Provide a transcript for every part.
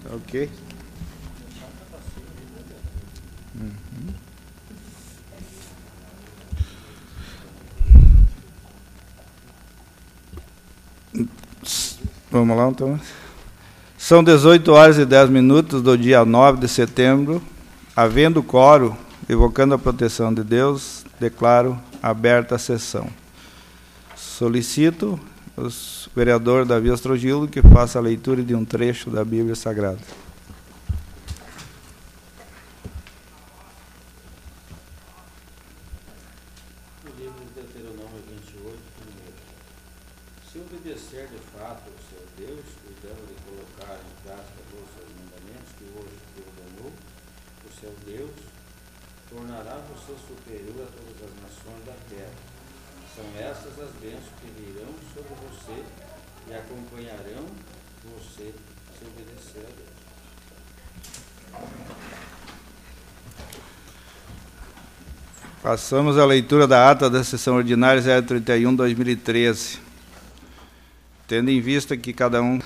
Ok. Vamos lá, então. São 18 horas e 10 minutos do dia 9 de setembro. Havendo quórum, evocando a proteção de Deus, declaro aberta a sessão. Solicito o vereador Davi Ostrogilo que faça a leitura de um trecho da Bíblia Sagrada. O livro de Deuteronômio 28, primeiro. Se obedecer de fato ao seu Deus, cuidando de colocar em prática todos os seus mandamentos que hoje te ordenou, o seu Deus tornará você superior a todas as nações da terra. São estas as bênçãos que virão sobre você e acompanharão você se obedecer a Deus. Passamos à leitura da ata da sessão ordinária 031/2013. Tendo em vista que cada um...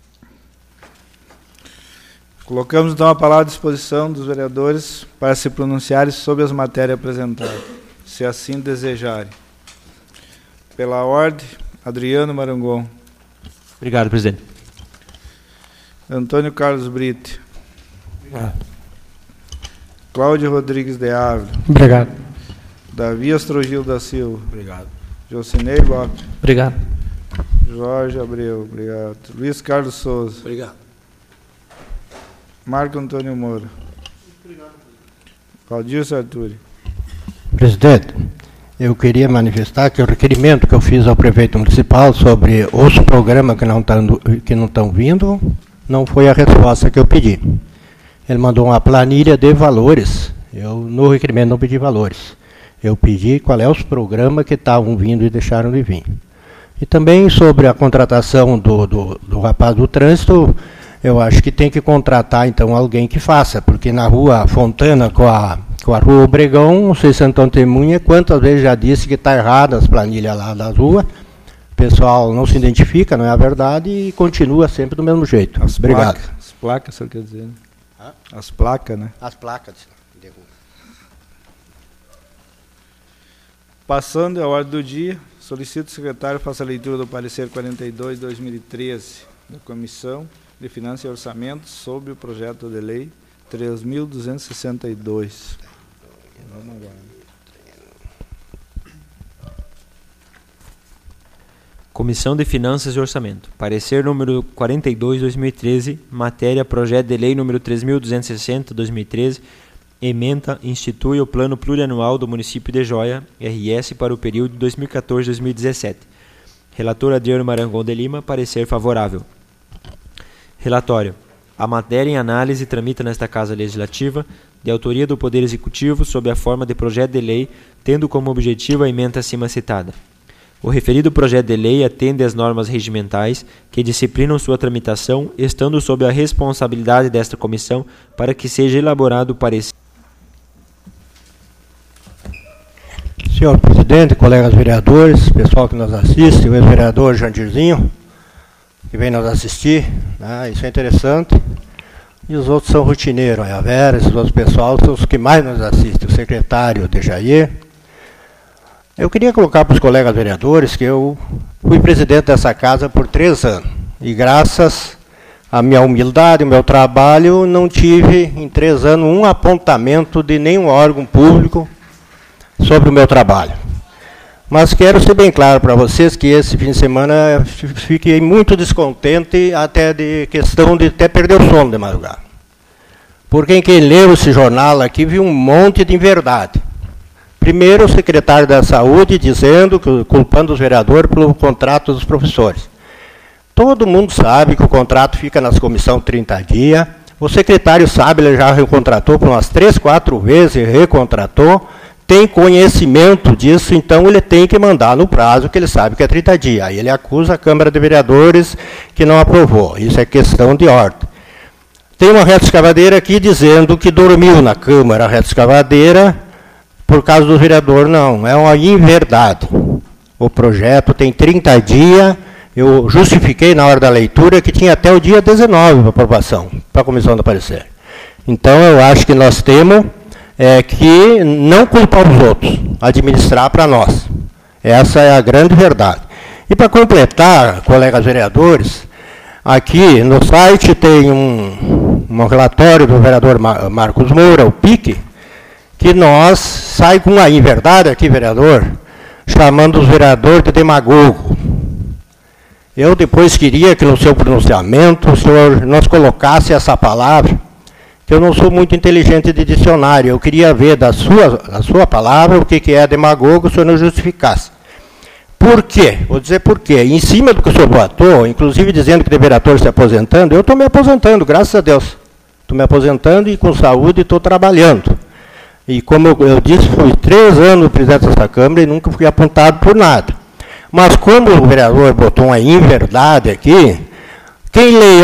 Colocamos então a palavra à disposição dos vereadores para se pronunciarem sobre as matérias apresentadas, se assim desejarem. Pela ordem, Adriano Marangon. Obrigado, presidente. Antônio Carlos Brito. Obrigado. Cláudio Rodrigues de Ávila. Obrigado. Davi Ostrogilo da Silva. Obrigado. Jocinei Lopes. Obrigado. Jorge Abreu. Obrigado. Luiz Carlos Souza. Obrigado. Marco Antônio Moura. Obrigado. Claudio Arturi. Presidente, eu queria manifestar que o requerimento que eu fiz ao prefeito municipal sobre os programas que não estão vindo, não foi a resposta que eu pedi. Ele mandou uma planilha de valores. Eu, no requerimento, não pedi valores. Eu pedi qual é os programas que estavam vindo e deixaram de vir. E também sobre a contratação do rapaz do trânsito, eu acho que tem que contratar, então, alguém que faça, porque na rua Fontana com a rua Obregão, não sei se Antônio Temunha, quantas vezes já disse que está errada as planilhas lá da rua, o pessoal não se identifica, não é a verdade, e continua sempre do mesmo jeito. Obrigado. As placas, o senhor quer dizer, né? As placas, né? As placas de rua. Passando à ordem do dia, solicito o secretário faça a leitura do parecer 42/2013 da Comissão de Finanças e Orçamento sobre o projeto de lei 3.262. Vamos agora. Comissão de Finanças e Orçamento. Parecer número 42/2013, matéria projeto de lei número 3.260/2013, ementa, institui o Plano Plurianual do Município de Joia, RS, para o período de 2014-2017. Relator Adriano Marangon de Lima, parecer favorável. Relatório. A matéria em análise tramita nesta Casa Legislativa, de autoria do Poder Executivo, sob a forma de projeto de lei, tendo como objetivo a ementa acima citada. O referido projeto de lei atende às normas regimentais que disciplinam sua tramitação, estando sob a responsabilidade desta comissão para que seja elaborado o parecer. Senhor presidente, colegas vereadores, pessoal que nos assiste, o ex-vereador Jandirzinho, que vem nos assistir, né, isso é interessante. E os outros são rotineiros, a Vera, esses outros pessoal são os que mais nos assistem, o secretário de Jair. Eu queria colocar para os colegas vereadores que eu fui presidente dessa casa por 3 anos. E graças à minha humildade, ao meu trabalho, não tive em 3 anos um apontamento de nenhum órgão público sobre o meu trabalho. Mas quero ser bem claro para vocês que esse fim de semana fiquei muito descontente, até de questão de até perder o sono de madrugada. Porque quem leu esse jornal aqui viu um monte de inverdade. Primeiro, o secretário da Saúde dizendo, culpando os vereadores pelo contrato dos professores. Todo mundo sabe que o contrato fica nas comissões 30 dias. O secretário sabe, ele já recontratou por umas 3, 4 vezes, recontratou. Tem conhecimento disso, então ele tem que mandar no prazo que ele sabe que é 30 dias. Aí ele acusa a Câmara de Vereadores que não aprovou. Isso é questão de ordem. Tem uma reta-escavadeira aqui dizendo que dormiu na Câmara a reta-escavadeira por causa do vereador. Não, é uma inverdade. O projeto tem 30 dias, eu justifiquei na hora da leitura que tinha até o dia 19 para aprovação. para a comissão do parecer. Então, eu acho que nós temos que não culpar os outros, administrar para nós. Essa é a grande verdade. E para completar, colegas vereadores, aqui no site tem um relatório do vereador Marcos Moura, o PIC, que nós sai com uma inverdade aqui, vereador, chamando os vereadores de demagogo. Eu depois queria que no seu pronunciamento o senhor nos colocasse essa palavra, que eu não sou muito inteligente de dicionário, eu queria ver da sua palavra o que é demagogo, o senhor não justificasse. Por quê? Vou dizer por quê. Em cima do que o senhor botou, inclusive dizendo que deveria estar se aposentando, eu estou me aposentando, graças a Deus. Estou me aposentando e com saúde estou trabalhando. E como eu disse, fui 3 anos presidente dessa Câmara e nunca fui apontado por nada. Mas como o vereador botou uma inverdade aqui, quem lê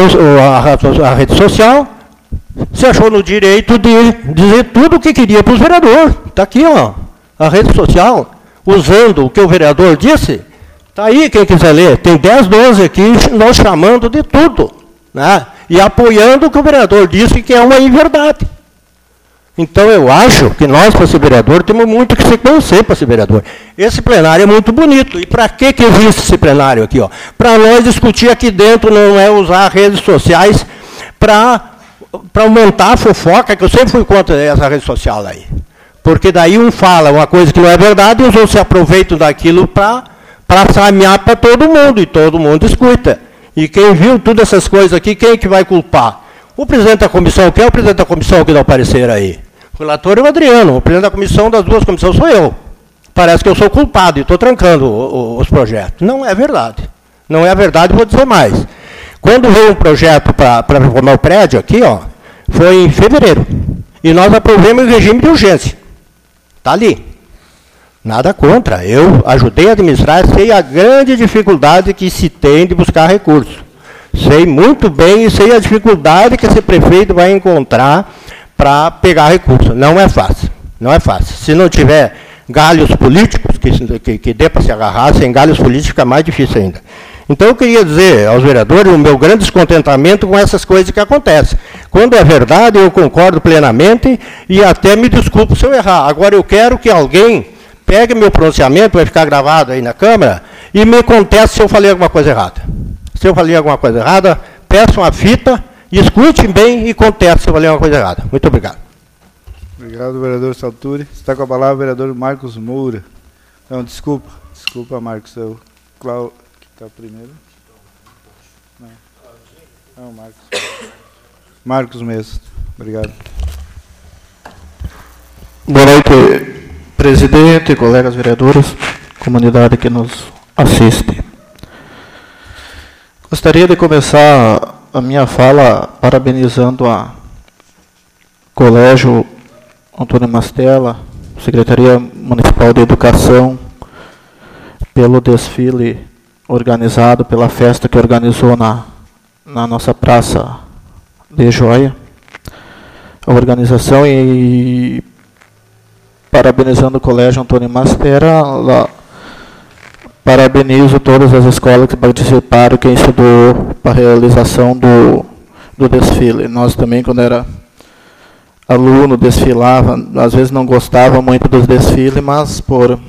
a rede social se achou no direito de dizer tudo o que queria para os vereadores. Está aqui, ó, a rede social, usando o que o vereador disse. Está aí, quem quiser ler. Tem 10, 12 aqui, nós chamando de tudo, né? E apoiando o que o vereador disse, que é uma inverdade. Então, eu acho que nós, para ser vereador, temos muito que se conhecer para ser vereador. Esse plenário é muito bonito. E para que existe esse plenário aqui? Para nós discutir aqui dentro, não é usar redes sociais para aumentar a fofoca, que eu sempre fui contra essa rede social aí. Porque daí um fala uma coisa que não é verdade e os outros se aproveitam daquilo para samear para todo mundo, e todo mundo escuta. E quem viu todas essas coisas aqui, quem é que vai culpar? O presidente da comissão, quem é o presidente da comissão que dá o parecer aí? O relator é o Adriano, o presidente da comissão, das 2 comissões, sou eu. Parece que eu sou culpado e estou trancando os projetos. Não é verdade. Não é verdade, vou dizer mais. Quando veio um projeto para reformar o prédio aqui, ó, foi em fevereiro. E nós aprovamos em regime de urgência. Está ali. Nada contra. Eu ajudei a administrar, sei a grande dificuldade que se tem de buscar recursos. Sei muito bem e sei a dificuldade que esse prefeito vai encontrar para pegar recursos. Não é fácil. Não é fácil. Se não tiver galhos políticos, que dê para se agarrar, sem galhos políticos fica mais difícil ainda. Então, eu queria dizer aos vereadores o meu grande descontentamento com essas coisas que acontecem. Quando é verdade, eu concordo plenamente e até me desculpo se eu errar. Agora, eu quero que alguém pegue meu pronunciamento, vai ficar gravado aí na Câmara, e me conteste se eu falei alguma coisa errada. Se eu falei alguma coisa errada, peço uma fita, escute bem e conteste se eu falei alguma coisa errada. Muito obrigado. Obrigado, vereador Salturi. Está com a palavra o vereador Marcos Moura. Não, desculpa, Marcos. Cláudio, que está primeiro. Não, Marcos. Marcos mesmo. Obrigado. Boa noite, presidente, colegas vereadores, comunidade que nos assiste. Gostaria de começar a minha fala parabenizando a Colégio Antônio Mastella, Secretaria Municipal de Educação, pelo desfile organizado, pela festa que organizou na nossa Praça de Joia. A organização, e parabenizando o Colégio Antônio Mastella, parabenizo todas as escolas que participaram, quem estudou para a realização do desfile. Nós também, quando era aluno, desfilava, às vezes não gostava muito dos desfiles, mas por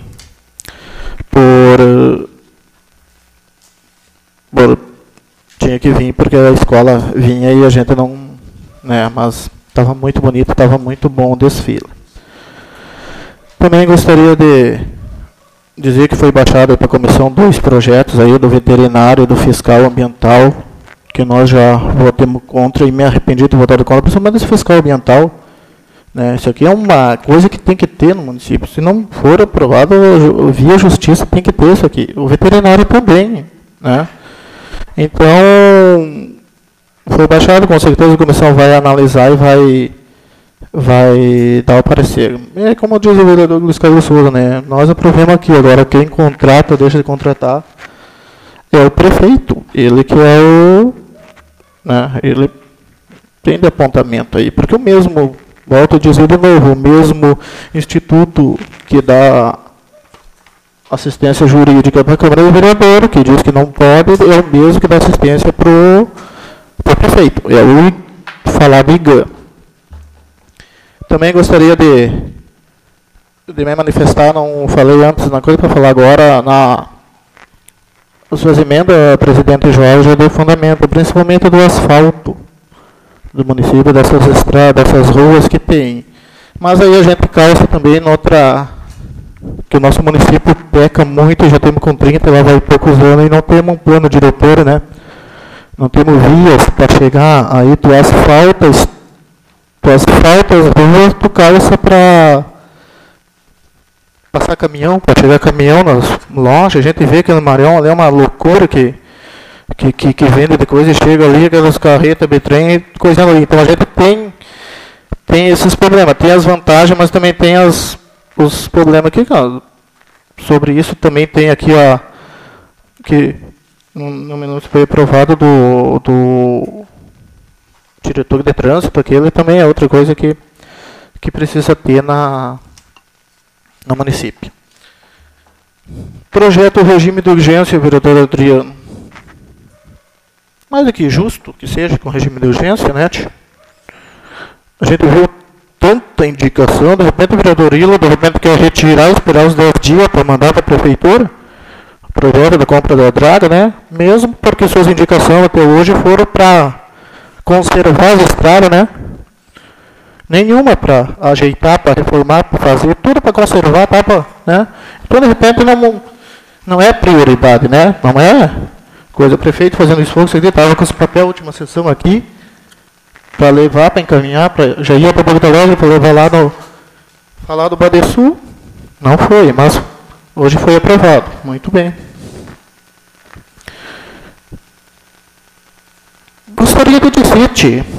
tinha que vir, porque a escola vinha e a gente não, né, mas estava muito bonito, estava muito bom o desfile. Também gostaria de dizer que foi baixado para a comissão 2 projetos aí, do veterinário e do fiscal ambiental, que nós já votamos contra e me arrependi de votar contra, principalmente esse fiscal ambiental. Né? Isso aqui é uma coisa que tem que ter no município. Se não for aprovado via justiça, tem que ter isso aqui. O veterinário também. Né? Então, foi baixado, com certeza a comissão vai analisar e vai dar o parecer. É como diz o vereador Luiz Carlos Souza, né? Nós aprovamos aqui, agora quem contrata, deixa de contratar, é o prefeito. Ele que é o... Né? Ele tem de apontamento aí, porque o mesmo, volto a dizer de novo, o mesmo instituto que dá assistência jurídica para a Câmara do Vereador, que diz que não pode, é o mesmo que dá assistência para o prefeito. É o falar do IGAM. Também gostaria de me manifestar, não falei antes na coisa, para falar agora, as suas emendas, presidente Jorge, do fundamento, principalmente do asfalto do município, dessas estradas, dessas ruas que tem. Mas aí a gente calça também noutra, que o nosso município peca muito, já temos com 30, lá vai poucos anos, e não temos um plano diretor, né? Não temos vias para chegar aí, tu asfalta as ruas, tu calça para passar caminhão, para chegar caminhão nas lojas. A gente vê que no Marião ali é uma loucura que vende de coisa e chega ali, aquelas carretas, bitrem, coisa ali. Então a gente tem esses problemas, tem as vantagens, mas também tem os problemas aqui, cara. Sobre isso também tem aqui que no minuto foi aprovado do diretor de trânsito, aquele também é outra coisa que precisa ter no município. Projeto regime de urgência, vereador Adriano. Mais do que justo que seja com regime de urgência, né? A gente viu tanta indicação, de repente o vereador Ila, de repente quer retirar, esperar os 10 dias para mandar para a prefeitura, o projeto da compra da draga, né? Mesmo porque suas indicações até hoje foram para conservar as estradas, né? Nenhuma para ajeitar, para reformar, para fazer, tudo para conservar, tá? Né? Então, de repente, não é prioridade, né? Não é coisa. O prefeito fazendo esforço, ele estava com esse papel, última sessão aqui, para levar, para encaminhar, já ia para Porto Alegre, para levar lá falar do Badesul. Não foi, mas hoje foi aprovado. Muito bem. Gostaria de dizer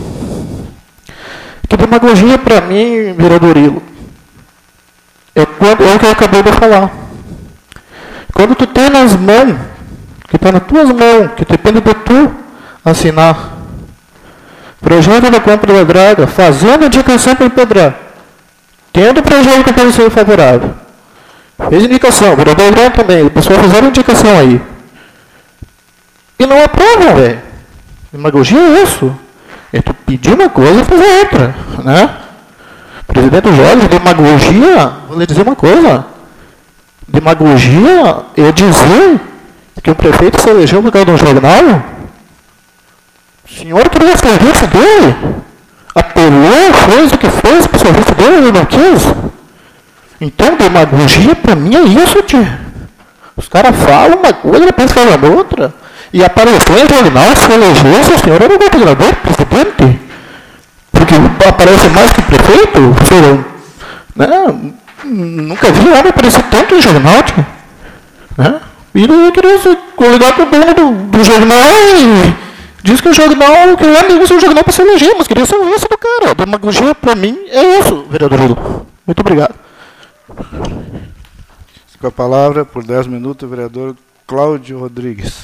que demagogia para mim, vereador Ilo, é o que eu acabei de falar. Quando tu tem nas mãos, que está nas tuas mãos, que depende de tu assinar, projeto da compra da draga, fazendo indicação para empedrar, tendo projeto que pode ser favorável, fez indicação, vereador Adriano também, o pessoal fizeram indicação aí, e não aprovam, velho. Demagogia é isso. É tu pedir uma coisa e fazer outra, né? Presidente Jorge, demagogia, vou lhe dizer uma coisa. Demagogia é dizer que o prefeito se elegeu por causa de um jornal. O senhor queria o serviço dele. Apelou, fez o que fez para o serviço dele, ele não quis. Então, demagogia para mim é isso, tio. Os caras falam uma coisa e depois falam outra. E apareceu em jornal, se elegeu, o senhor era o governador, presidente. Porque aparece mais que prefeito, né? Nunca vi homem aparecer tanto em jornal, tio. Né? E ele queria se coligar com o dono do jornal e diz que o jornal, que ele usa o jornal para se eleger, mas queria ser o vice do cara. A demagogia, para mim, é isso, vereador Ilo. Muito obrigado. Com a palavra, por 10 minutos, o vereador Cláudio Rodrigues.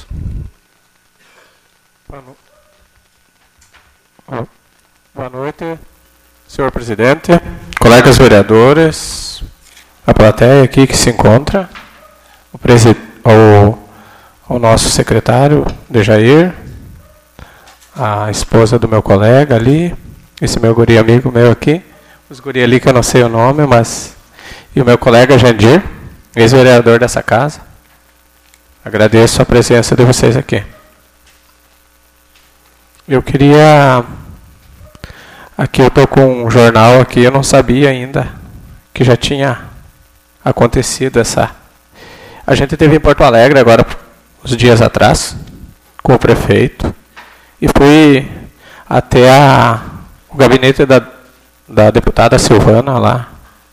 Boa noite, senhor presidente, colegas vereadores, a plateia aqui que se encontra, o nosso secretário, Dejair, a esposa do meu colega ali, esse meu guri amigo meu aqui, os guri ali que eu não sei o nome, e o meu colega Jandir, ex-vereador dessa casa. Agradeço a presença de vocês aqui. Eu queria... Aqui eu estou com um jornal aqui, eu não sabia ainda que já tinha acontecido essa... A gente teve em Porto Alegre agora, uns dias atrás, com o prefeito, e fui até o gabinete da deputada Silvana lá,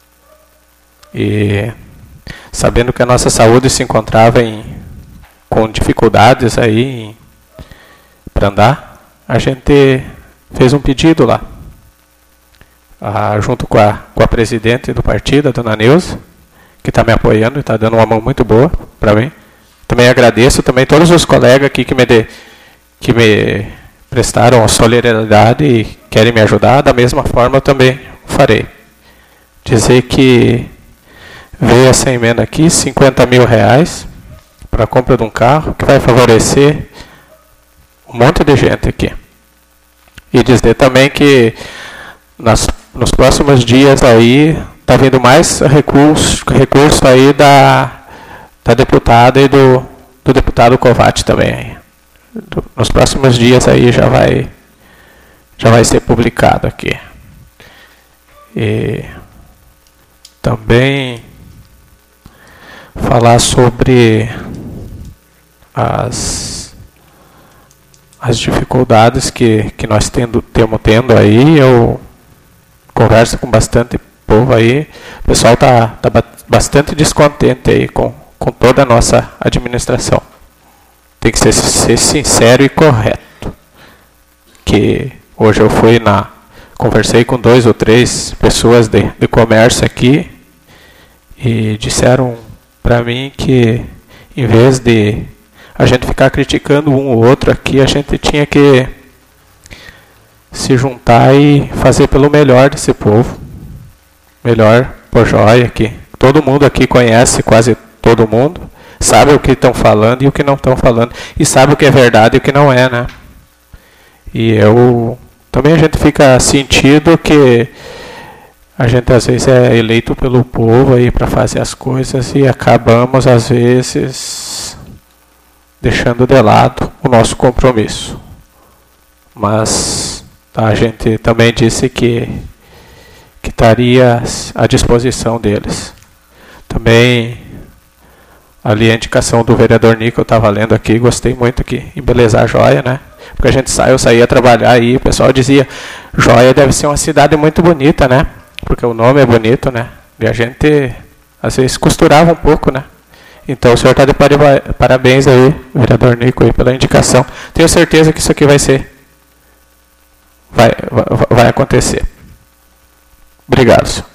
e sabendo que a nossa saúde se encontrava com dificuldades aí para andar, a gente fez um pedido lá, junto com a presidente do partido, a dona Neuza, que está me apoiando e está dando uma mão muito boa para mim. Também agradeço também todos os colegas aqui que me prestaram a solidariedade e querem me ajudar. Da mesma forma eu também farei. Dizer que veio essa emenda aqui, R$50 mil para a compra de um carro, que vai favorecer um monte de gente aqui. E dizer também que nos próximos dias aí está vindo mais recurso aí da deputada e do deputado Covatti também. Nos próximos dias aí já vai ser publicado aqui. E também falar sobre as dificuldades que nós temos tendo aí. Eu converso com bastante povo aí, o pessoal está bastante descontente aí com toda a nossa administração. Tem que ser sincero e correto. Que hoje eu conversei com 2 ou 3 pessoas de comércio aqui e disseram para mim que em vez de a gente ficar criticando um ou outro aqui, a gente tinha que se juntar e fazer pelo melhor desse povo. Melhor por joia, que todo mundo aqui conhece, quase todo mundo, sabe o que estão falando e o que não estão falando, e sabe o que é verdade e o que não é, né? E também a gente fica sentido que a gente às vezes é eleito pelo povo aí para fazer as coisas e acabamos às vezes deixando de lado o nosso compromisso. Mas a gente também disse que estaria à disposição deles. Também ali a indicação do vereador Nico, eu estava lendo aqui, gostei muito aqui, embelezar Joia, né? Porque eu saía trabalhar aí, o pessoal dizia, Joia deve ser uma cidade muito bonita, né? Porque o nome é bonito, né? E a gente, às vezes, costurava um pouco, né? Então, o senhor está de parabéns aí, vereador Nico, aí, pela indicação. Tenho certeza que isso aqui vai acontecer. Obrigado, senhor.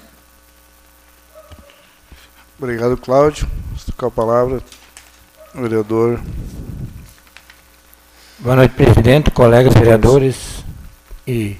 Obrigado, Cláudio. Com a palavra, vereador. Boa noite, presidente, colegas vereadores e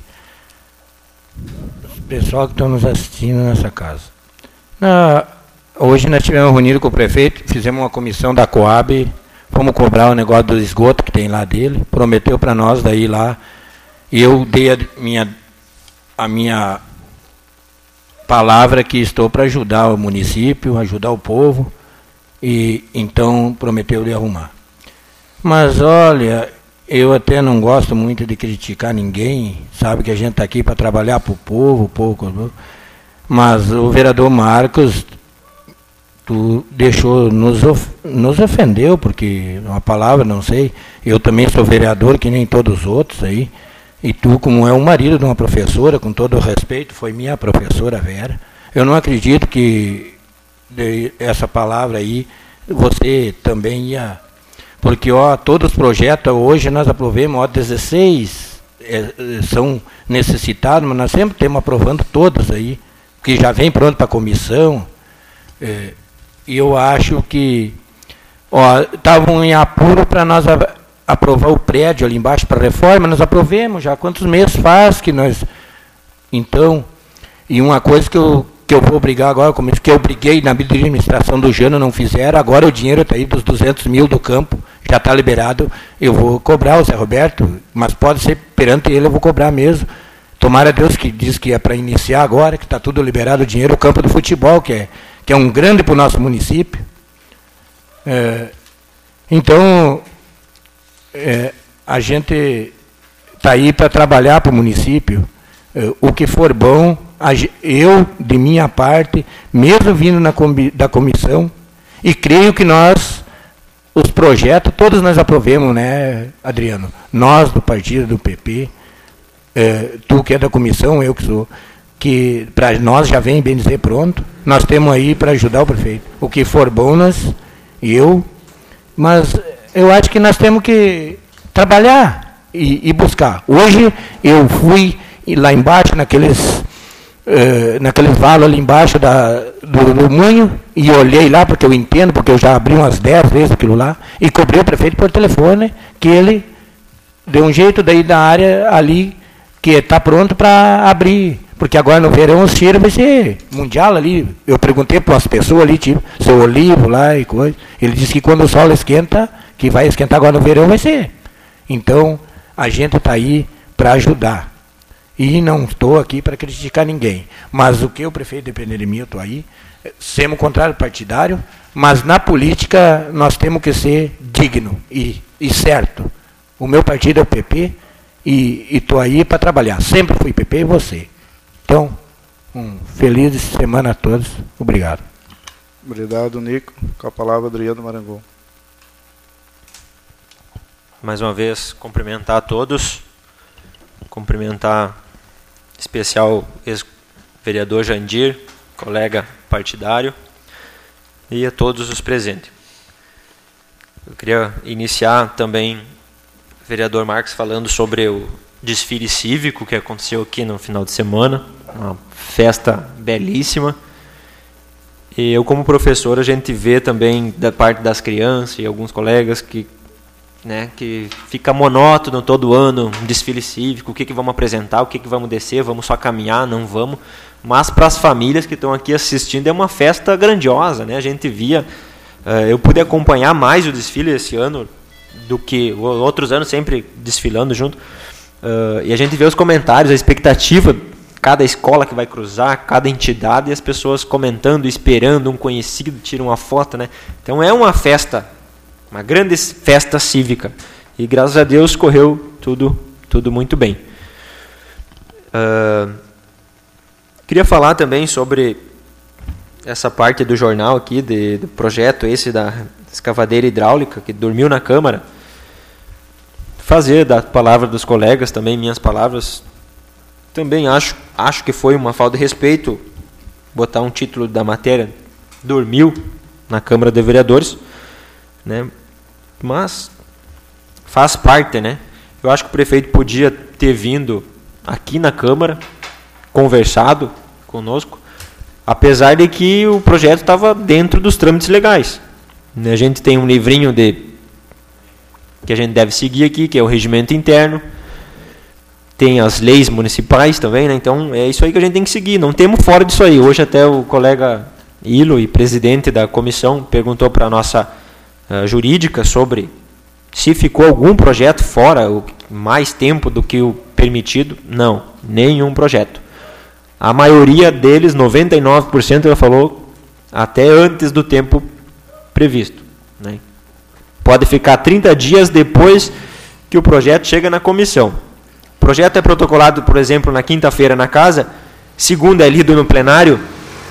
pessoal que estão nos assistindo nessa casa. Hoje nós tivemos reunido com o prefeito, fizemos uma comissão da Coab, fomos cobrar o negócio do esgoto que tem lá dele, prometeu para nós daí lá, e eu dei a minha palavra que estou para ajudar o município, ajudar o povo, e então prometeu de arrumar. Mas olha, eu até não gosto muito de criticar ninguém, sabe que a gente está aqui para trabalhar para o povo, mas o vereador Marcos, tu nos ofendeu, porque uma palavra, não sei, eu também sou vereador que nem todos os outros aí, e tu, como é um marido de uma professora, com todo o respeito, foi minha professora Vera, eu não acredito que essa palavra aí, você também ia... Porque todos os projetos, hoje nós aprovemos, 16 são necessitados, mas nós sempre estamos aprovando todos aí, que já vem pronto para a comissão. E eu acho que estavam em apuro para nós aprovar o prédio ali embaixo para reforma, nós aprovemos já. Quantos meses faz que nós... Então, e uma coisa que eu vou brigar agora, que eu briguei na administração do Jano, não fizeram, agora o dinheiro está aí dos 200 mil do campo, já está liberado, eu vou cobrar o Zé Roberto, mas pode ser perante ele, eu vou cobrar mesmo. Tomara Deus que diz que é para iniciar agora, que está tudo liberado o dinheiro, o campo do futebol, que é um grande para o nosso município. Então, a gente está aí para trabalhar para o município, o que for bom. Eu, de minha parte, mesmo vindo da comissão, e creio que os projetos, todos nós aprovemos, né, Adriano? Nós, do partido, do PP, tu que é da comissão, eu que sou, que para nós já vem, bem dizer, pronto, nós temos aí para ajudar o prefeito. O que for bom, mas eu acho que nós temos que trabalhar e buscar. Hoje, eu fui lá embaixo, naqueles valos ali embaixo do moinho, e olhei lá, porque eu entendo, porque eu já abri umas 10 vezes aquilo lá, e cobrei o prefeito por telefone, que ele deu um jeito daí da área ali, que está pronto para abrir, porque agora no verão os tiros vai ser mundial ali. Eu perguntei para umas pessoas ali, tipo, seu Olivo lá e coisa, ele disse que quando o sol esquenta, que vai esquentar agora no verão, vai ser. Então, a gente está aí para ajudar. E não estou aqui para criticar ninguém. Mas o que o prefeito depender de mim, eu estou aí. Semos contrário partidário, mas na política nós temos que ser digno e certo. O meu partido é o PP e estou aí para trabalhar. Sempre fui PP e você. Então, feliz semana a todos. Obrigado. Obrigado, Nico. Com a palavra, Adriano Marangon. Mais uma vez, cumprimentar a todos. Cumprimentar em especial o ex-vereador Jandir, colega partidário, e a todos os presentes. Eu queria iniciar também, vereador Marques, falando sobre o desfile cívico que aconteceu aqui no final de semana, uma festa belíssima. E eu, como professor, a gente vê também da parte das crianças e alguns colegas que fica monótono todo ano um desfile cívico, o que vamos apresentar, o que vamos descer, vamos só caminhar, não vamos. Mas para as famílias que estão aqui assistindo é uma festa grandiosa, né? A gente via, eu pude acompanhar mais o desfile esse ano do que outros anos, sempre desfilando junto, e a gente vê os comentários, a expectativa, cada escola que vai cruzar, cada entidade, e as pessoas comentando, esperando, um conhecido tira uma foto, né? Então é uma festa, uma grande festa cívica, e graças a Deus correu tudo muito bem. Queria falar também sobre essa parte do jornal aqui, do projeto esse da escavadeira hidráulica, que dormiu na Câmara. Fazer da palavra dos colegas também minhas palavras. Também acho que foi uma falta de respeito botar um título da matéria, dormiu na Câmara de Vereadores, né? Mas faz parte, né? Eu acho que o prefeito podia ter vindo aqui na Câmara, conversado conosco, apesar de que o projeto estava dentro dos trâmites legais. A gente tem um livrinho que a gente deve seguir aqui, que é o regimento interno, tem as leis municipais também, né? Então é isso aí que a gente tem que seguir, não temos fora disso aí. Hoje até o colega Ilo, e presidente da comissão, perguntou para a nossa jurídica sobre se ficou algum projeto fora, mais tempo do que o permitido. Não, nenhum projeto. A maioria deles, 99%, ela falou, até antes do tempo previsto, né? Pode ficar 30 dias depois que o projeto chega na comissão. O projeto é protocolado, por exemplo, na quinta-feira na casa, segunda é lido no plenário,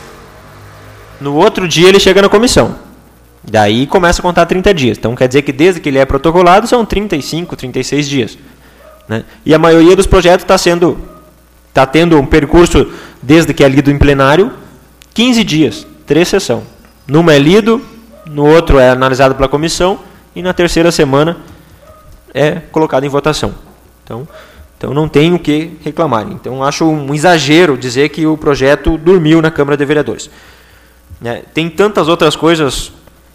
no outro dia ele chega na comissão. Daí começa a contar 30 dias. Então quer dizer que desde que ele é protocolado são 35, 36 dias. Né? E a maioria dos projetos está tendo um percurso, desde que é lido em plenário, 15 dias, 3 sessões. Numa é lido, no outro é analisado pela comissão, e na terceira semana é colocado em votação. Então não tem o que reclamar. Então acho um exagero dizer que o projeto dormiu na Câmara de Vereadores. Tem tantas outras coisas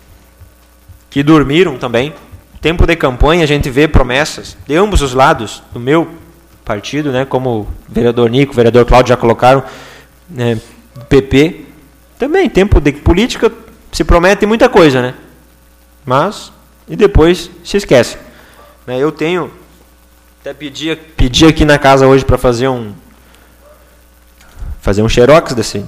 que dormiram também. Tempo de campanha, a gente vê promessas de ambos os lados, do meu partido, né, como o vereador Nico, o vereador Cláudio já colocaram, né, PP. Também, tempo de política, se promete muita coisa, né? Mas, e depois se esquece. Eu tenho, até pedi aqui na casa hoje para fazer um xerox desse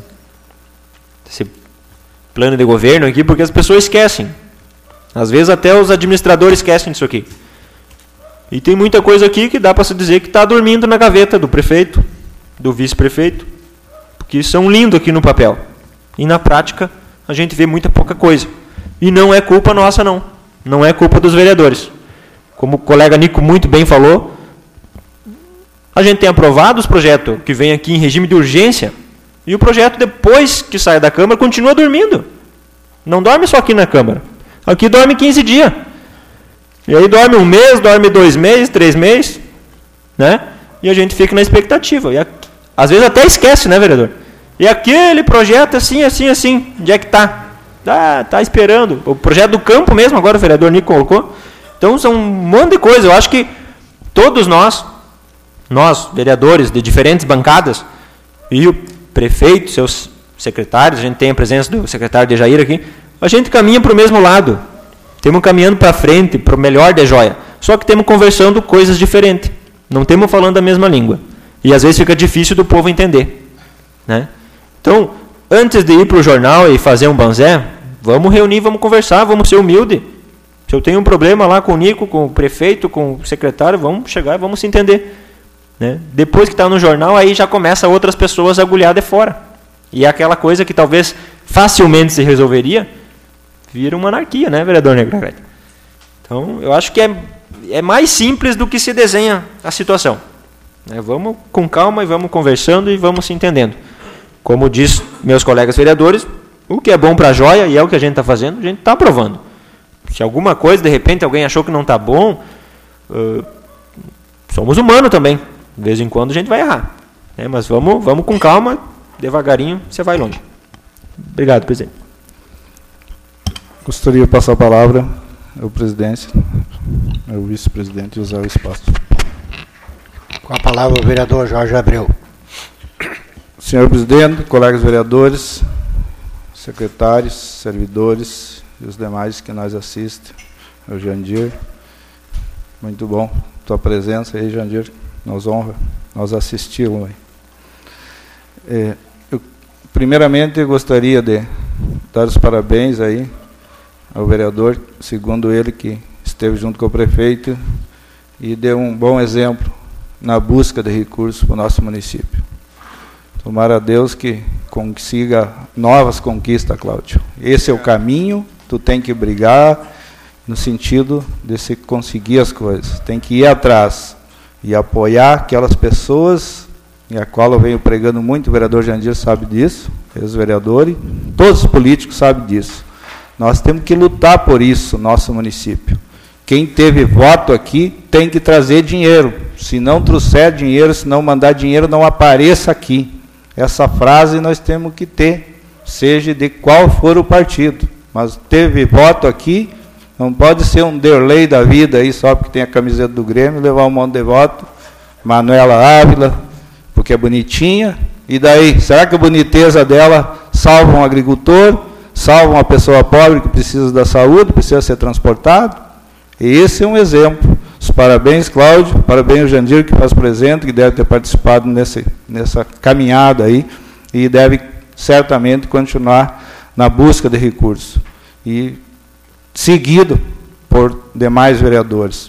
plano de governo aqui, porque as pessoas esquecem. Às vezes até os administradores esquecem disso aqui. E tem muita coisa aqui que dá para se dizer que está dormindo na gaveta do prefeito, do vice-prefeito, porque são lindos aqui no papel. E na prática a gente vê muita pouca coisa. E não é culpa nossa, não. Não é culpa dos vereadores. Como o colega Nico muito bem falou, a gente tem aprovado os projetos que vêm aqui em regime de urgência, e o projeto, depois que sai da Câmara, continua dormindo. Não dorme só aqui na Câmara. Aqui dorme 15 dias. E aí dorme 1 mês, dorme 2 meses, 3 meses, né? E a gente fica na expectativa. E às vezes até esquece, né, vereador? E aquele projeto assim, onde é que está? Está esperando. O projeto do campo mesmo, agora o vereador Nico colocou. Então são um monte de coisa. Eu acho que todos nós, vereadores de diferentes bancadas, e o prefeito, seus secretários, a gente tem a presença do secretário de Jair aqui, a gente caminha para o mesmo lado. Estamos caminhando para frente, para o melhor de joia. Só que estamos conversando coisas diferentes. Não estamos falando a mesma língua. E às vezes fica difícil do povo entender, né? Então, antes de ir para o jornal e fazer um banzé, vamos reunir, vamos conversar, vamos ser humilde. Se eu tenho um problema lá com o Nico, com o prefeito, com o secretário, vamos chegar e vamos se entender, né? Depois que está no jornal, aí já começa outras pessoas a agulhar de fora. E é aquela coisa que talvez facilmente se resolveria, vira uma anarquia, né, vereador Negrete? Então, eu acho que é mais simples do que se desenha a situação. Vamos com calma e vamos conversando e vamos se entendendo. Como diz meus colegas vereadores, o que é bom para a joia, e é o que a gente está fazendo, a gente está aprovando. Se alguma coisa, de repente, alguém achou que não está bom, somos humanos também. De vez em quando a gente vai errar. Mas vamos com calma, devagarinho, você vai longe. Obrigado, presidente. Gostaria de passar a palavra ao presidente, ao vice-presidente, e usar o espaço. Com a palavra o vereador Jorge Abreu. Senhor presidente, colegas vereadores, secretários, servidores e os demais que nos assistem, o Jandir, muito bom tua presença aí, Jandir, nos honra, nós assistimos aí. Primeiramente, eu gostaria de dar os parabéns aí ao vereador, segundo ele, que esteve junto com o prefeito e deu um bom exemplo na busca de recursos para o nosso município. Tomara a Deus que consiga novas conquistas, Cláudio. Esse é o caminho, tu tem que brigar no sentido de se conseguir as coisas. Tem que ir atrás e apoiar aquelas pessoas, e a qual eu venho pregando muito, o vereador Jandir sabe disso, os vereadores, todos os políticos sabem disso. Nós temos que lutar por isso, nosso município. Quem teve voto aqui tem que trazer dinheiro. Se não trouxer dinheiro, se não mandar dinheiro, não apareça aqui. Essa frase nós temos que ter, seja de qual for o partido. Mas teve voto aqui, não pode ser um Derlei da vida aí, só porque tem a camiseta do Grêmio, levar um monte de voto. Manuela Ávila, porque é bonitinha. E daí, será que a boniteza dela salva um agricultor? Salva uma pessoa pobre que precisa da saúde, precisa ser transportado? E esse é um exemplo. Os parabéns, Cláudio, parabéns ao Jandir, que faz presente, que deve ter participado nessa caminhada aí, e deve certamente continuar na busca de recursos, e seguido por demais vereadores.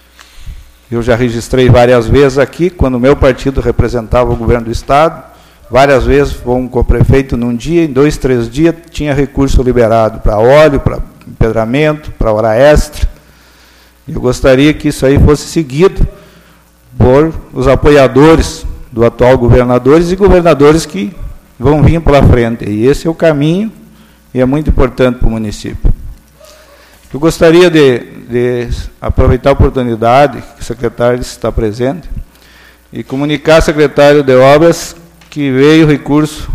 Eu já registrei várias vezes aqui, quando o meu partido representava o governo do Estado, várias vezes fomos com o prefeito num dia, em 2, 3 dias, tinha recurso liberado para óleo, para empedramento, para hora extra. Eu gostaria que isso aí fosse seguido por os apoiadores do atual governadores e governadores que vão vir pela frente. E esse é o caminho, e é muito importante para o município. Eu gostaria de aproveitar a oportunidade que o secretário está presente e comunicar ao secretário de Obras que veio o recurso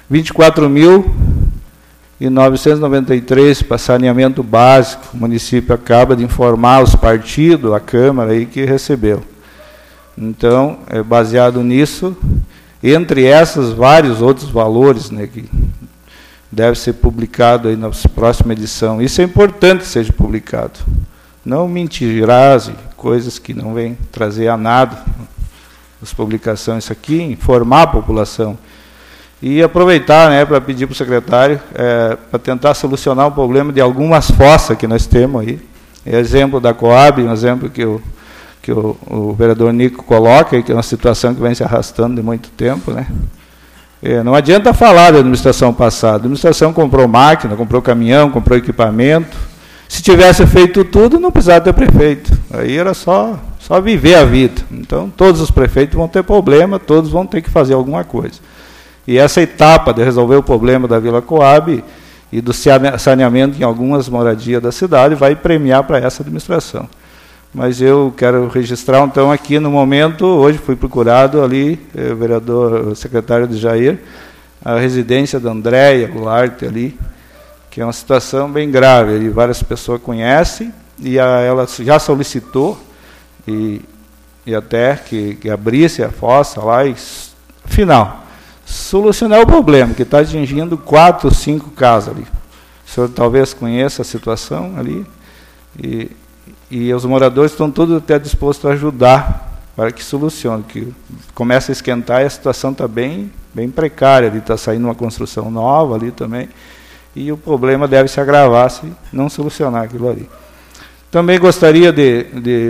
24.993 para saneamento básico. O município acaba de informar os partidos, a Câmara, aí, que recebeu. Então, baseado nisso, entre essas, vários outros valores, né, que deve ser publicado aí na próxima edição. Isso é importante que seja publicado. Não mentirás, coisas que não vêm trazer a nada. As publicações aqui, informar a população. E aproveitar, né, para pedir para o secretário, para tentar solucionar o problema de algumas fossas que nós temos aí. Exemplo da Coab, um exemplo que o vereador Nico coloca, que é uma situação que vem se arrastando de muito tempo, né? Não adianta falar da administração passada. A administração comprou máquina, comprou caminhão, comprou equipamento. Se tivesse feito tudo, não precisava ter prefeito. Aí era só viver a vida. Então, todos os prefeitos vão ter problema, todos vão ter que fazer alguma coisa. E essa etapa de resolver o problema da Vila Coab e do saneamento em algumas moradias da cidade vai premiar para essa administração. Mas eu quero registrar, então, aqui no momento, hoje fui procurado ali, o secretário de Jair, a residência da Andréia Goulart ali, que é uma situação bem grave, e várias pessoas conhecem, e ela já solicitou, e até que abrisse a fossa lá, e, afinal, solucionar o problema, que está atingindo 4 ou 5 casas ali. O senhor talvez conheça a situação ali, e os moradores estão todos até dispostos a ajudar para que solucione, que começa a esquentar e a situação está bem precária, ali está saindo uma construção nova ali também, e o problema deve se agravar se não solucionar aquilo ali. Também gostaria de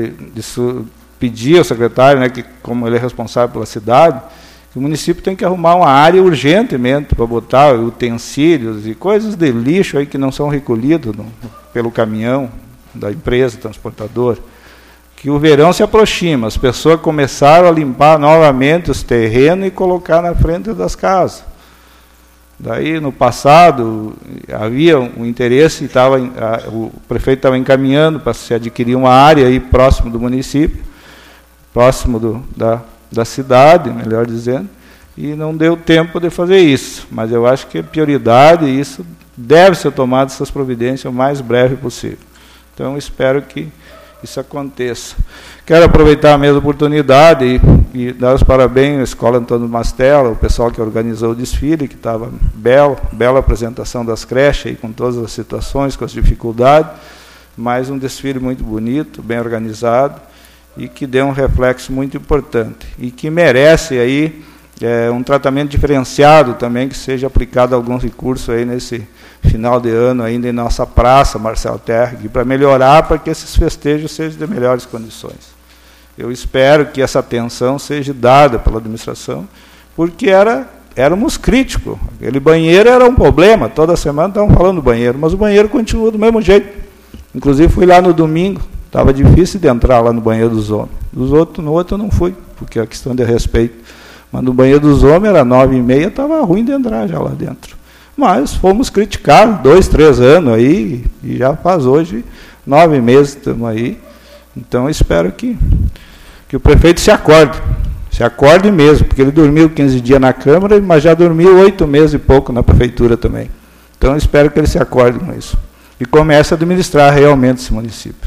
pedir ao secretário, né, que como ele é responsável pela cidade, que o município tem que arrumar uma área urgentemente para botar utensílios e coisas de lixo aí que não são recolhidos pelo caminhão da empresa transportadora. Que o verão se aproxima, as pessoas começaram a limpar novamente os terrenos e colocar na frente das casas. Daí, no passado, havia um interesse, o prefeito estava encaminhando para se adquirir uma área aí próximo do município, próximo da cidade, melhor dizendo, e não deu tempo de fazer isso. Mas eu acho que é prioridade e isso deve ser tomado, essas providências, o mais breve possível. Então, espero que isso aconteça. Quero aproveitar a mesma oportunidade e dar os parabéns à Escola Antônio Mastella, o pessoal que organizou o desfile, que estava bela apresentação das creches, aí, com todas as situações, com as dificuldades, mas um desfile muito bonito, bem organizado, e que deu um reflexo muito importante, e que merece aí um tratamento diferenciado também, que seja aplicado alguns recursos aí nesse final de ano ainda em nossa praça, Marcel Terra, para melhorar, para que esses festejos sejam de melhores condições. Eu espero que essa atenção seja dada pela administração, porque éramos críticos. Aquele banheiro era um problema, toda semana estavam falando do banheiro, mas o banheiro continua do mesmo jeito. Inclusive fui lá no domingo, estava difícil de entrar lá no banheiro dos homens. No outro eu não fui, porque é questão de respeito. Mas no banheiro dos homens era 9h30, estava ruim de entrar já lá dentro. Mas fomos criticados 2, 3 anos aí, e já faz hoje 9 meses estamos aí. Então espero que o prefeito se acorde mesmo, porque ele dormiu 15 dias na Câmara, mas já dormiu 8 meses e pouco na Prefeitura também. Então espero que ele se acorde com isso e comece a administrar realmente esse município.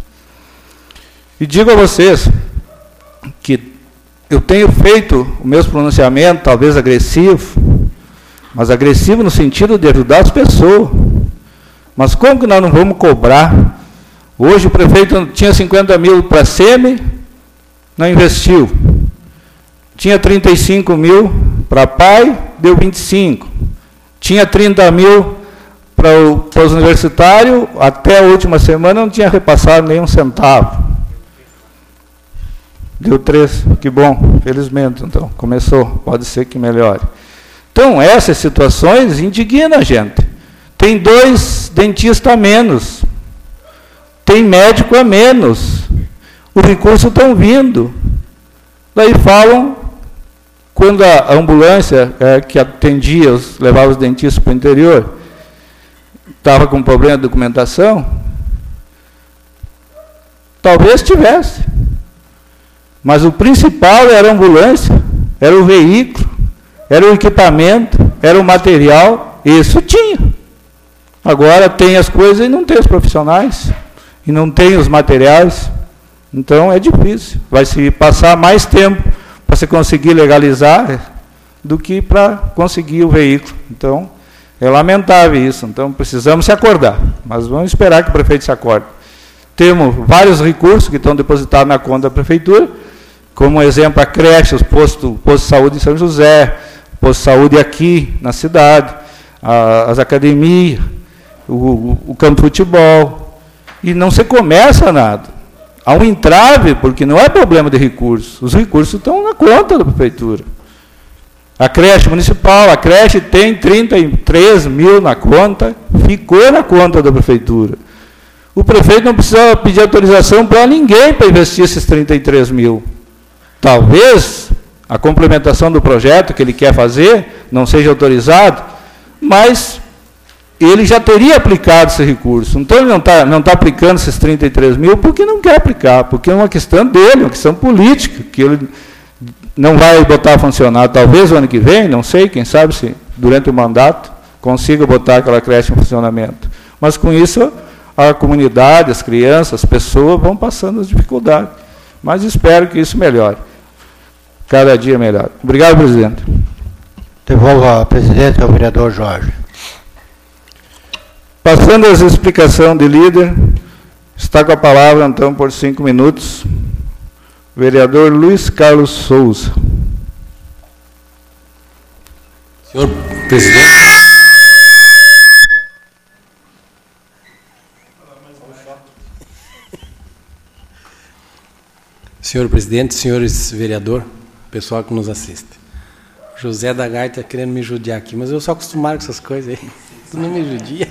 E digo a vocês que eu tenho feito o meu pronunciamento, talvez agressivo, mas agressivo no sentido de ajudar as pessoas. Mas como que nós não vamos cobrar? Hoje o prefeito tinha 50 mil para a SEMI, não investiu. Tinha 35 mil para a PAI, deu 25. Tinha 30 mil para os universitários, até a última semana não tinha repassado nem um centavo. Deu 3, que bom, felizmente, então, começou, pode ser que melhore. Então, essas situações indignam a gente. Tem 2 dentistas a menos, tem médico a menos, os recursos estão vindo. Daí falam, quando a ambulância que atendia, levava os dentistas para o interior, estava com problema de documentação, talvez tivesse. Mas o principal era a ambulância, era o veículo, era o equipamento, era o material, isso tinha. Agora tem as coisas e não tem os profissionais, e não tem os materiais, então é difícil. Vai se passar mais tempo para se conseguir legalizar do que para conseguir o veículo. Então, é lamentável isso, então precisamos se acordar, mas vamos esperar que o prefeito se acorde. Temos vários recursos que estão depositados na conta da Prefeitura, como exemplo a creche, os postos de saúde em São José, posto de saúde aqui na cidade, as academias, o campo de futebol, e não se começa nada. Há um entrave, porque não é problema de recursos, os recursos estão na conta da Prefeitura. A creche municipal, a creche tem 33 mil na conta, ficou na conta da Prefeitura. O prefeito não precisa pedir autorização para ninguém para investir esses 33 mil. Talvez a complementação do projeto que ele quer fazer não seja autorizado, mas ele já teria aplicado esse recurso. Então, ele não tá aplicando esses 33 mil porque não quer aplicar, porque é uma questão dele, uma questão política, que ele não vai botar a funcionar. Talvez o ano que vem, não sei, quem sabe se durante o mandato consiga botar aquela creche em funcionamento. Mas com isso, a comunidade, as crianças, as pessoas vão passando as dificuldades. Mas espero que isso melhore. Cada dia melhor. Obrigado, presidente. Devolvo a presidente ao vereador Jorge. Passando as explicações de líder, está com a palavra, então, por 5 minutos, Vereador Luiz Carlos Souza. Senhor presidente. Senhor presidente, senhores vereador, pessoal que nos assiste. José da Gaita querendo me judiar aqui, mas eu sou acostumado com essas coisas aí. Tu não me judia.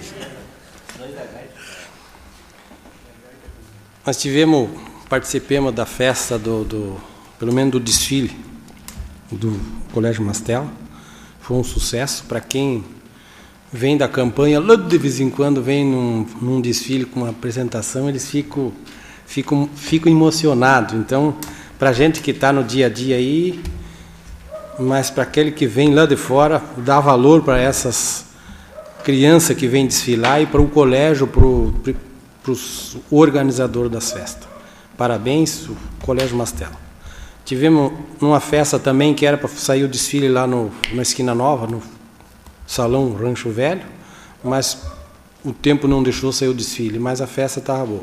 Nós participamos da festa pelo menos do desfile do Colégio Mastella. Foi um sucesso. Para quem vem da campanha, de vez em quando vem num desfile com uma apresentação, eles ficam emocionados. Então, para a gente que está no dia a dia aí, mas para aquele que vem lá de fora, dá valor para essas crianças que vêm desfilar e para o colégio, para os organizadores das festas. Parabéns, o Colégio Mastella. Tivemos uma festa também que era para sair o desfile lá na Esquina Nova, no Salão Rancho Velho, mas o tempo não deixou sair o desfile, mas a festa estava boa.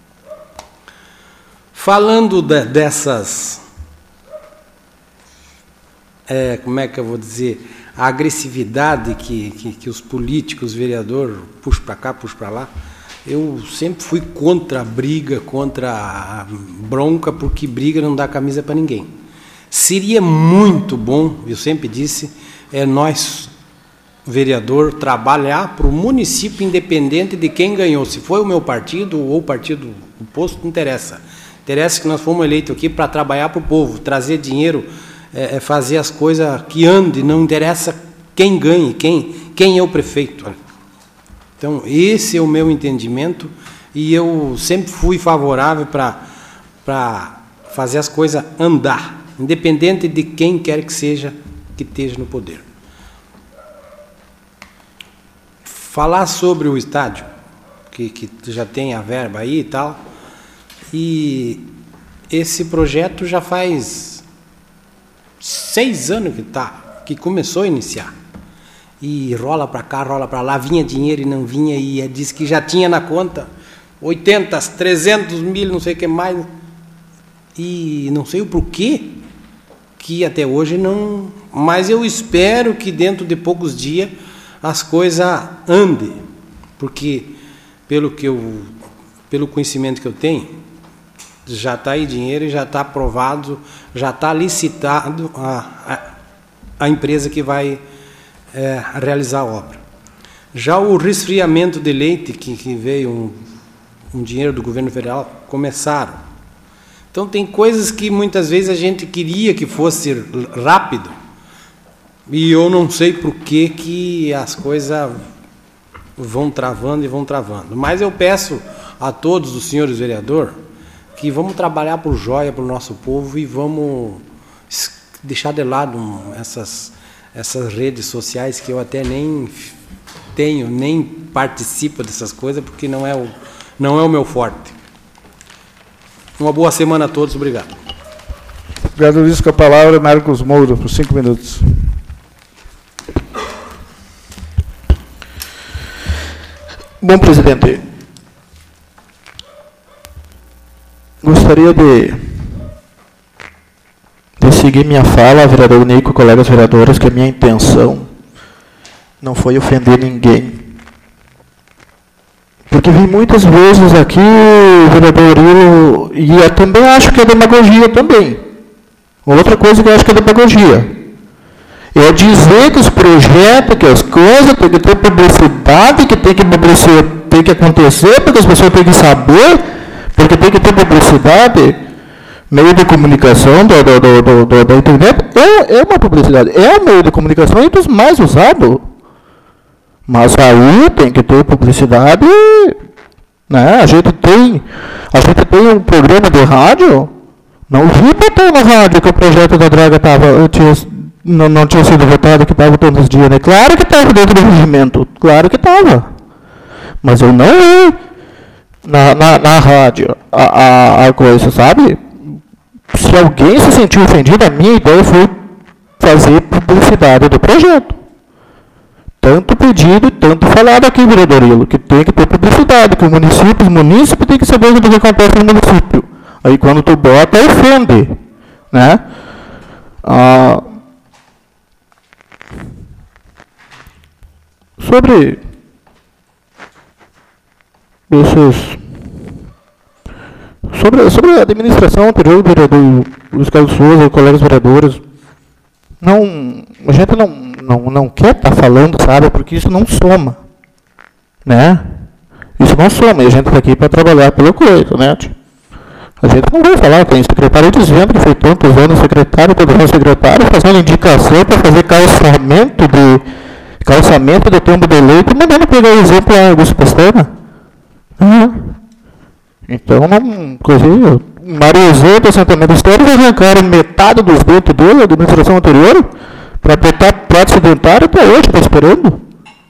Falando dessas, como é que eu vou dizer, a agressividade que os políticos, os vereadores, puxam para cá, puxam para lá, eu sempre fui contra a briga, contra a bronca, porque briga não dá camisa para ninguém. Seria muito bom, eu sempre disse, nós, vereador, trabalhar para o município independente de quem ganhou. Se foi o meu partido ou o partido oposto, não interessa. Interessa que nós fomos eleitos aqui para trabalhar para o povo, trazer dinheiro, fazer as coisas que andem, não interessa quem ganhe, quem é o prefeito. Então, esse é o meu entendimento e eu sempre fui favorável para fazer as coisas andar, independente de quem quer que seja que esteja no poder. Falar sobre o estádio, que já tem a verba aí e tal, e esse projeto já faz 6 anos que começou a iniciar. E rola para cá, rola para lá, vinha dinheiro e não vinha, e disse que já tinha na conta 80, 300 mil, não sei o que mais, e não sei o porquê, que até hoje não... Mas eu espero que dentro de poucos dias as coisas andem, porque pelo conhecimento que eu tenho, já está aí dinheiro e já está aprovado, já está licitado a empresa que vai realizar a obra. Já o resfriamento de leite, que veio um dinheiro do governo federal, começaram. Então tem coisas que muitas vezes a gente queria que fosse rápido, e eu não sei por que as coisas vão travando e vão travando. Mas eu peço a todos os senhores vereadores que vamos trabalhar por joia, para o nosso povo, e vamos deixar de lado essas redes sociais que eu até nem tenho, nem participo dessas coisas, porque não é o meu forte. Uma boa semana a todos, obrigado. Obrigado, Luiz. Com a palavra, Marcos Moura, por 5 minutos. Bom, presidente, gostaria de seguir minha fala, vereador Nico, colegas vereadores, que a minha intenção não foi ofender ninguém. Porque vi muitas vezes aqui, vereador Ilo, e eu também acho que é demagogia também. Outra coisa que eu acho que é demagogia. É dizer que os projetos, que as coisas, tem que ter publicidade, que tem que acontecer, porque as pessoas têm que saber, porque tem que ter publicidade. Meio de comunicação da internet é uma publicidade, é um meio de comunicação e dos mais usados. Mas aí tem que ter publicidade, né? A gente tem um programa de rádio, não vi botar na rádio que o projeto da draga não tinha sido votado, que estava todos os dias, né? Claro que estava dentro do regimento, claro que estava. Mas eu não vi na rádio a coisa, sabe? Se alguém se sentiu ofendido, a minha ideia foi fazer publicidade do projeto. Tanto pedido, tanto falado aqui, vereador Ilo, que tem que ter publicidade, que os munícipes têm que saber o que acontece no município. Aí quando tu bota, ofende, né? Sobre a administração anterior do vereador Luiz Carlos Souza e colegas vereadores, a gente não quer estar falando, sabe, porque isso não soma, né? Isso não soma, e a gente está aqui para trabalhar pela coisa, né, tia? A gente não vai falar, tem secretário dizendo que foi tantos anos secretário, todo ano secretário, fazendo indicação para fazer calçamento de tombo de leite, mandando pegar o exemplo lá em Augusto Pestana. Então, Mariozão do assentamento histórico arrancaram metade dos dentes dele, a administração anterior, para botar prótese dentária, até hoje está esperando.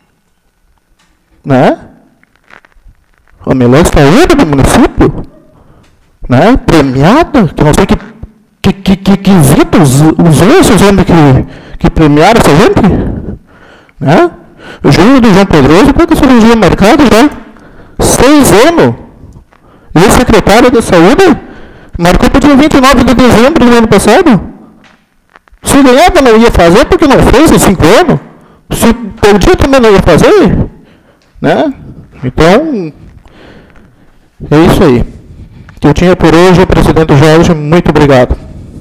Né? A melhor saúde do município, né? Premiada, que não sei que quesito usou esse homem que premiaram essa gente. Né? O Júlio do João Pedroso, para que cirurgia no mercado já? 6 anos. E o secretário de saúde marcou para o dia 29 de dezembro do ano passado. Se ganhava, não ia fazer, porque não fez em 5 anos. Se perdia, também não ia fazer. Né? Então, é isso aí. O que eu tinha por hoje, presidente Jorge, muito obrigado.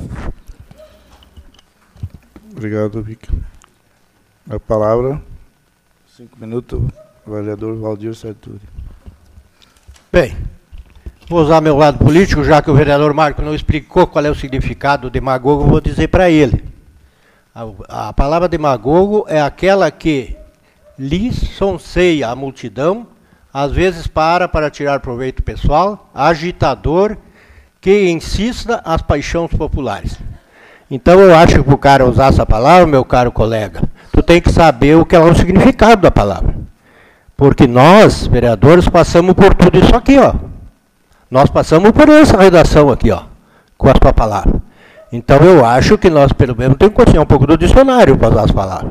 Obrigado, Vic. A palavra, 5 minutos, o vereador Valdir Sartori. Bem, vou usar meu lado político, já que o vereador Marco não explicou qual é o significado de demagogo, vou dizer para ele. A palavra demagogo é aquela que licencia a multidão, às vezes para tirar proveito pessoal, agitador, que insista as paixões populares. Então eu acho que para o cara usar essa palavra, meu caro colega, tu tem que saber o que é o significado da palavra. Porque nós, vereadores, passamos por tudo isso aqui, ó. Nós passamos por essa redação aqui, ó, com a sua palavra. Então eu acho que nós, pelo menos, temos que conhecer um pouco do dicionário para usar as palavras.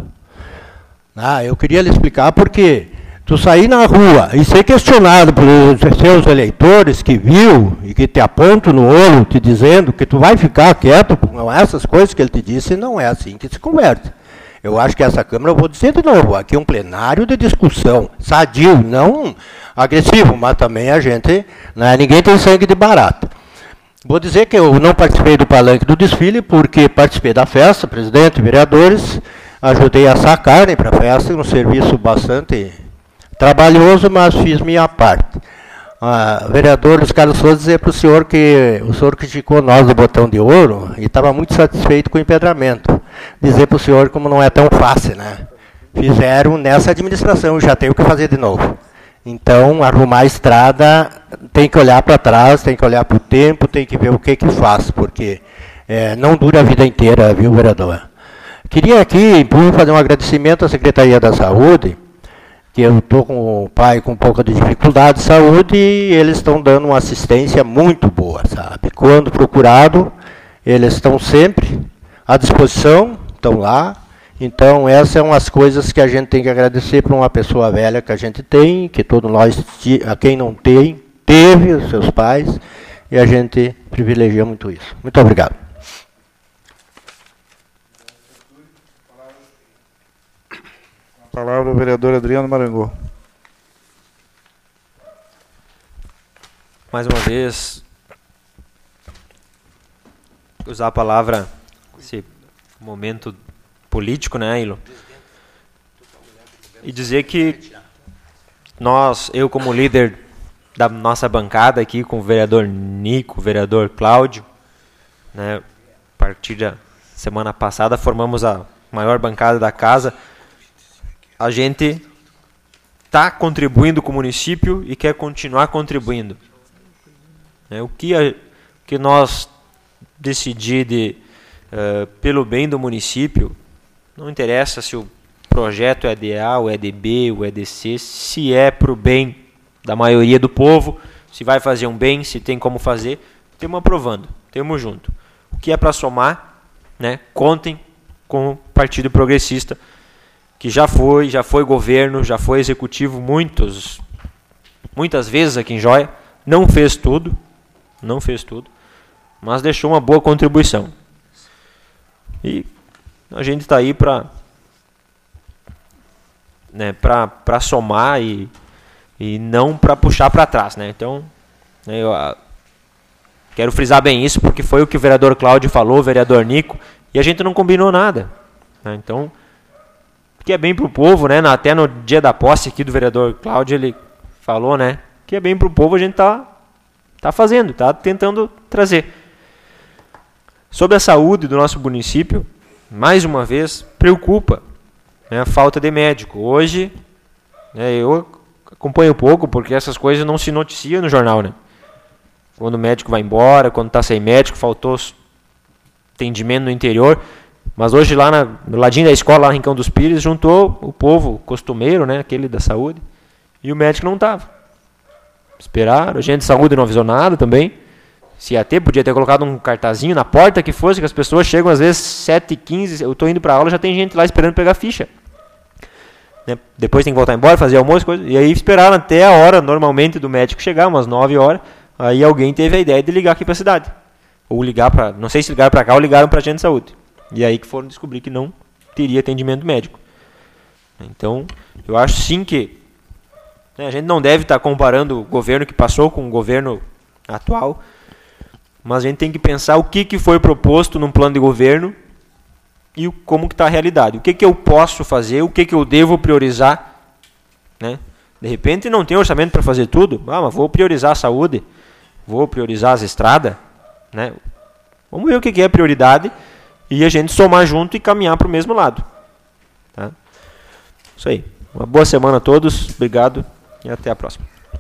Eu queria lhe explicar porque tu sair na rua e ser questionado pelos seus eleitores que viu e que te apontam no olho, te dizendo que tu vai ficar quieto com essas coisas que ele te disse, não é assim que se conversa. Eu acho que essa Câmara, eu vou dizer de novo, aqui é um plenário de discussão, sadio, não agressivo, mas também a gente, ninguém tem sangue de barata. Vou dizer que eu não participei do palanque do desfile, porque participei da festa, presidente, vereadores, ajudei a assar carne para a festa, um serviço bastante trabalhoso, mas fiz minha parte. Vereador Luiz Carlos Souza, dizer para o senhor que o senhor criticou nós do Botão de Ouro e estava muito satisfeito com o empedramento. Dizer para o senhor como não é tão fácil, né? Fizeram nessa administração, já tem o que fazer de novo. Então, arrumar a estrada, tem que olhar para trás, tem que olhar para o tempo, tem que ver o que faz, porque não dura a vida inteira, viu, vereador? Queria aqui, fazer um agradecimento à Secretaria da Saúde, que eu estou com o pai com um pouco de dificuldade de saúde e eles estão dando uma assistência muito boa, sabe? Quando procurado, eles estão sempre à disposição, estão lá. Então, essas são as coisas que a gente tem que agradecer para uma pessoa velha que a gente tem, que todos nós, a quem não tem, teve os seus pais, e a gente privilegia muito isso. Muito obrigado. A palavra ao vereador Adriano Marangô. Mais uma vez, usar a palavra, esse momento político, né, Ilo? E dizer que eu como líder da nossa bancada aqui, com o vereador Nico, o vereador Cláudio, né, a partir da semana passada formamos a maior bancada da casa. A gente está contribuindo com o município e quer continuar contribuindo. O que nós decidir pelo bem do município, não interessa se o projeto é de A, ou é de B, ou é de C, se é para o bem da maioria do povo, se vai fazer um bem, se tem como fazer, estamos aprovando, estamos junto. O que é para somar, né, contem com o Partido Progressista, que já foi governo, já foi executivo muitas vezes aqui em Joia, não fez tudo, mas deixou uma boa contribuição. E a gente está aí para somar e não para puxar para trás, né? Então, eu quero frisar bem isso, porque foi o que o vereador Cláudio falou, o vereador Nico, e a gente não combinou nada, né? Então, que é bem para o povo, né? Até no dia da posse aqui do vereador Cláudio, ele falou, né? Que é bem para o povo, a gente tá fazendo, tá tentando trazer. Sobre a saúde do nosso município, mais uma vez, preocupa, né, a falta de médico. Hoje, né, eu acompanho pouco, porque essas coisas não se noticiam no jornal, né? Quando o médico vai embora, quando está sem médico, faltou atendimento no interior. Mas hoje, lá no ladinho da escola, lá em Rincão dos Pires, juntou o povo costumeiro, né, aquele da saúde, e o médico não estava. Esperaram, a gente de saúde não avisou nada também. Se ia ter, podia ter colocado um cartazinho na porta que fosse, que as pessoas chegam às vezes 7h15, eu estou indo para aula, já tem gente lá esperando pegar ficha. Né? Depois tem que voltar embora, fazer almoço, coisa, e aí esperaram até a hora normalmente do médico chegar, umas 9 horas, aí alguém teve a ideia de ligar aqui para a cidade. Ou ligar para, não sei se ligaram para cá ou ligaram para a gente de saúde. E aí que foram descobrir que não teria atendimento médico. Então, eu acho sim que a gente não deve estar comparando o governo que passou com o governo atual, mas a gente tem que pensar o que foi proposto num plano de governo e como que está a realidade. O que eu posso fazer, o que eu devo priorizar. Né? De repente não tem orçamento para fazer tudo, mas vou priorizar a saúde, vou priorizar as estradas. Né? Vamos ver o que é prioridade e a gente somar junto e caminhar para o mesmo lado. Tá? Isso aí. Uma boa semana a todos. Obrigado e até a próxima.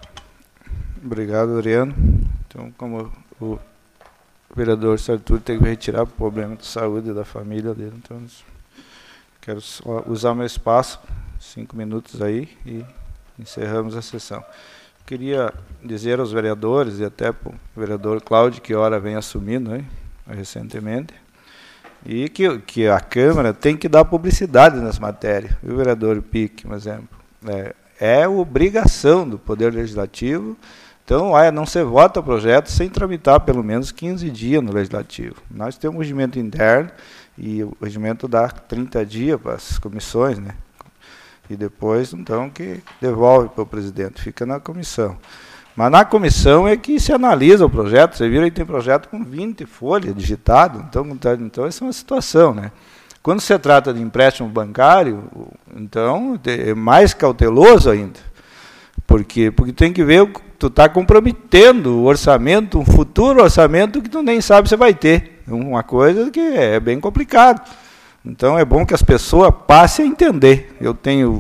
Obrigado, Adriano. Então, como o vereador Sartur tem que retirar o problema de saúde da família dele, então quero só usar meu espaço, 5 minutos aí, e encerramos a sessão. Queria dizer aos vereadores, e até para o vereador Cláudio, que ora vem assumindo, né, recentemente, e que a Câmara tem que dar publicidade nas matérias. O vereador Pique, por exemplo, é obrigação do Poder Legislativo. Então, não se vota projeto sem tramitar pelo menos 15 dias no Legislativo. Nós temos um regimento interno e o regimento dá 30 dias para as comissões, né? E depois, então, que devolve para o presidente, fica na comissão. Mas na comissão é que se analisa o projeto. Você viu aí, tem projeto com 20 folhas digitado, então essa é uma situação, né? Quando se trata de empréstimo bancário, então é mais cauteloso ainda. Porque tem que ver, tu está comprometendo o orçamento, um futuro orçamento que tu nem sabe se vai ter. Uma coisa que é bem complicado. Então é bom que as pessoas passem a entender. Eu tenho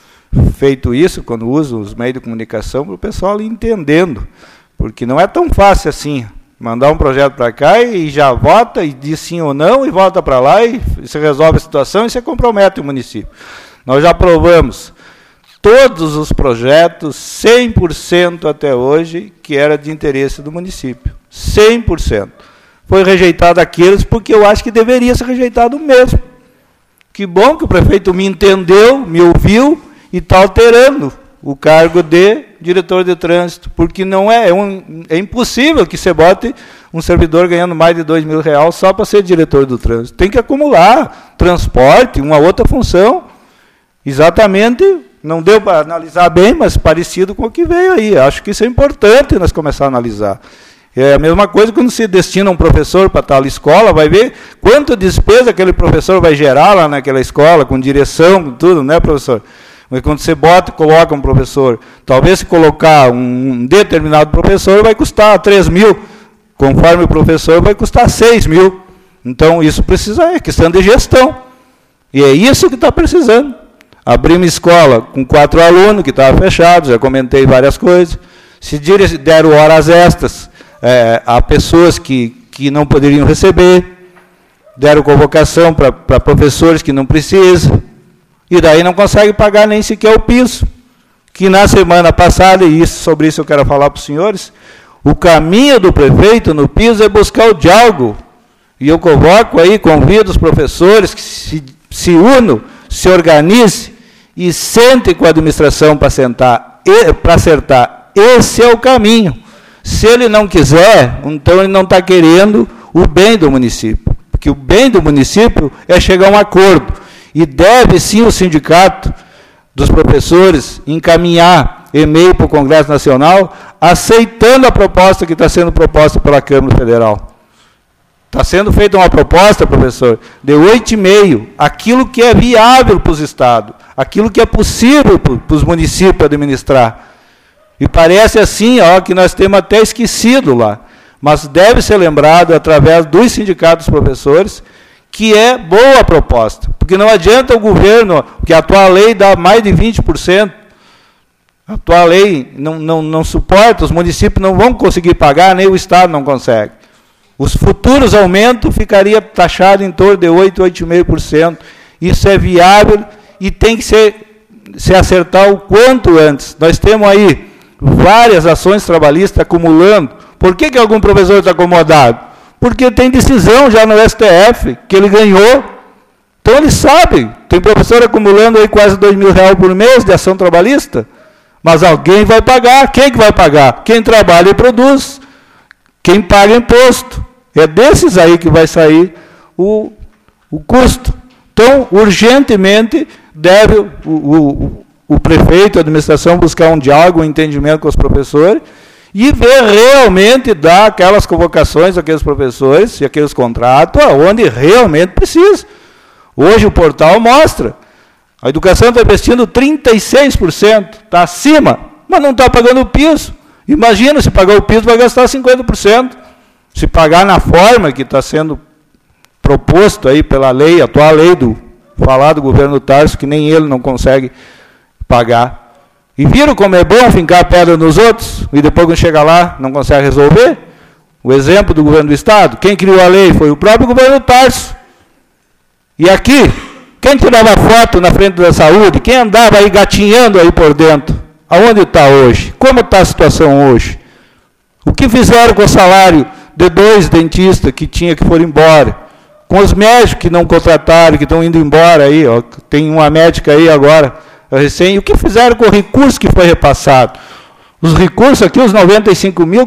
feito isso quando uso os meios de comunicação para o pessoal ir entendendo. Porque não é tão fácil assim. Mandar um projeto para cá e já vota, e diz sim ou não, e volta para lá, e se resolve a situação e se compromete o município. Nós já aprovamos todos os projetos, 100% até hoje, que era de interesse do município. 100%. Foi rejeitado aqueles porque eu acho que deveria ser rejeitado mesmo. Que bom que o prefeito me entendeu, me ouviu e está alterando o cargo de diretor de trânsito, porque não é impossível que você bote um servidor ganhando mais de R$2.000 só para ser diretor do trânsito. Tem que acumular transporte, uma outra função. Exatamente, não deu para analisar bem, mas parecido com o que veio aí. Acho que isso é importante nós começar a analisar. É a mesma coisa quando se destina um professor para tal escola, vai ver quanta despesa aquele professor vai gerar lá naquela escola, com direção, com tudo, né, professor? Mas quando você coloca um professor, talvez se colocar um determinado professor vai custar 3.000, conforme o professor vai custar 6.000. Então isso é questão de gestão. E é isso que está precisando. Abrimos escola com 4 alunos, que estava fechado, já comentei várias coisas. Se deram horas extras a pessoas que não poderiam receber, deram convocação para professores que não precisam, e daí não consegue pagar nem sequer o piso. Que na semana passada, e sobre isso eu quero falar para os senhores, o caminho do prefeito no piso é buscar o diálogo. E eu convido os professores que se unam, se organizem e sentem com a administração para acertar. Esse é o caminho. Se ele não quiser, então ele não está querendo o bem do município. Porque o bem do município é chegar a um acordo. E deve sim o sindicato dos professores encaminhar e-mail para o Congresso Nacional aceitando a proposta que está sendo proposta pela Câmara Federal. Está sendo feita uma proposta, professor, de 8,5, aquilo que é viável para os estados, aquilo que é possível para os municípios administrar. E parece assim, ó, que nós temos até esquecido lá, mas deve ser lembrado através dos sindicatos dos professores que é boa a proposta, porque não adianta o governo, que a atual lei dá mais de 20%, a atual lei não suporta, os municípios não vão conseguir pagar, nem o estado não consegue. Os futuros aumentos ficaria taxado em torno de 8, 8,5%. Isso é viável e tem que se acertar o quanto antes. Nós temos aí várias ações trabalhistas acumulando. Por que algum professor está acomodado? Porque tem decisão já no STF, que ele ganhou. Então ele sabe, tem professor acumulando aí quase R$2.000 por mês de ação trabalhista, mas alguém vai pagar. Quem que vai pagar? Quem trabalha e produz. Quem paga imposto. É desses aí que vai sair o custo. Então, urgentemente, deve o prefeito, a administração, buscar um diálogo, um entendimento com os professores e ver realmente, dar aquelas convocações àqueles professores e aqueles contratos onde realmente precisa. Hoje o portal mostra, a educação está investindo 36%, está acima, mas não está pagando o piso. Imagina, se pagar o piso, vai gastar 50%. Se pagar na forma que está sendo proposto aí pela lei, a atual lei falado do governo Tarso, que nem ele não consegue pagar. E viram como é bom fincar a pedra nos outros, e depois quando chega lá, não consegue resolver? O exemplo do governo do Estado, quem criou a lei foi o próprio governo Tarso. E aqui, quem tirava foto na frente da saúde, quem andava aí gatinhando aí por dentro, aonde está hoje? Como está a situação hoje? O que fizeram com o salário de 2 dentistas que foram embora, com os médicos que não contrataram, que estão indo embora aí, ó, tem uma médica aí agora, recém, o que fizeram com o recurso que foi repassado? Os recursos aqui, os 95 mil,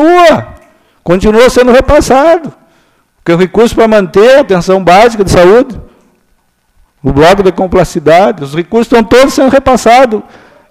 continua sendo repassado, porque o recurso para manter a atenção básica de saúde, o bloco de complacidade, os recursos estão todos sendo repassados,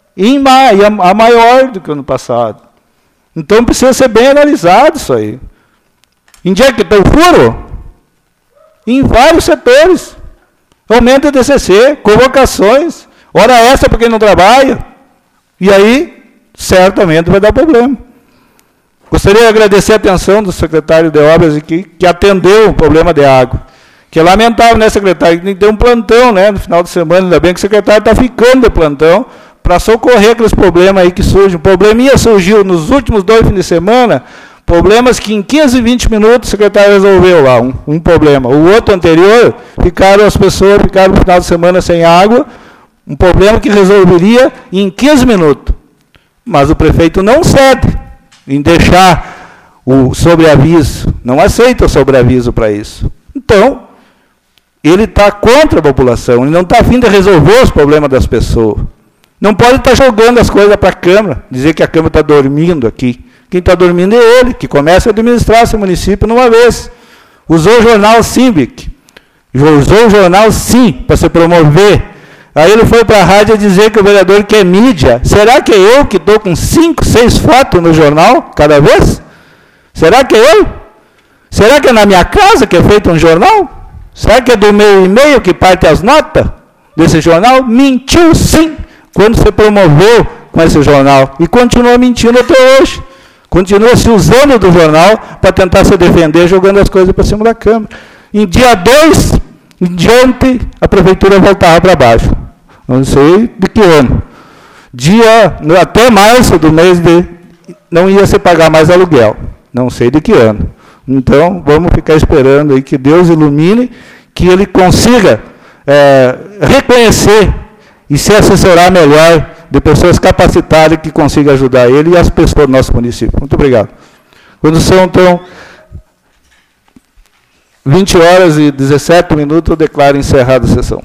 a maior do que o ano passado. Então precisa ser bem analisado isso aí. Em dia que tem furo? Em vários setores. Aumento de DCC, convocações, hora extra para quem não trabalha. E aí, certamente vai dar problema. Gostaria de agradecer a atenção do secretário de Obras aqui, que atendeu o problema de água. Que é lamentável, né, secretário? Tem que ter um plantão, né, no final de semana. Ainda bem que o secretário está ficando de plantão para socorrer aqueles problemas aí que surgem. O probleminha surgiu nos últimos 2 fins de semana, problemas que em 15, 20 minutos o secretário resolveu lá, um problema. O outro anterior, as pessoas ficaram no final de semana sem água, um problema que resolveria em 15 minutos. Mas o prefeito não cede em deixar o sobreaviso, não aceita o sobreaviso para isso. Então, ele está contra a população, ele não está a fim de resolver os problemas das pessoas. Não pode estar jogando as coisas para a Câmara, dizer que a Câmara está dormindo aqui. Quem está dormindo é ele, que começa a administrar esse município numa vez. Usou o jornal Simbic, usou o jornal Sim para se promover. Aí ele foi para a rádio dizer que o vereador quer mídia. Será que é eu que estou com 5, 6 fotos no jornal cada vez? Será que é eu? Será que é na minha casa que é feito um jornal? Será que é do meu e-mail que parte as notas desse jornal? Mentiu sim, quando se promoveu com esse jornal. E continua mentindo até hoje. Continua se usando do jornal para tentar se defender, jogando as coisas para cima da Câmara. Em dia 2, em diante, a prefeitura voltava para baixo. Não sei de que ano. Até março do mês não ia se pagar mais aluguel. Não sei de que ano. Então, vamos ficar esperando aí que Deus ilumine, que ele consiga reconhecer e se assessorar melhor de pessoas capacitadas que consigam ajudar ele e as pessoas do nosso município. Muito obrigado. Quando são, então, 20h17, eu declaro encerrada a sessão.